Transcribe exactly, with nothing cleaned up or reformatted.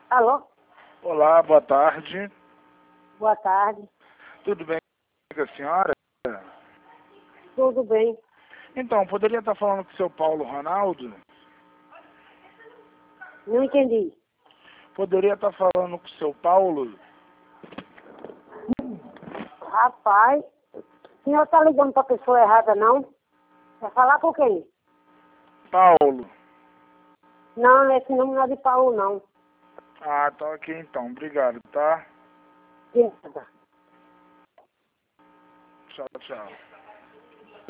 Alô? Olá, boa tarde. Boa tarde. Tudo bem com a senhora? Tudo bem? Então, poderia estar falando com o seu Paulo Ronaldo? Não entendi. Poderia estar falando com o seu Paulo? Rapaz, o senhor tá ligando pra pessoa errada, não? Vai falar com quem? Paulo. Não, esse número não é de Paulo, não. Ah, tá aqui então. Obrigado, tá? De nada. Tchau, tchau.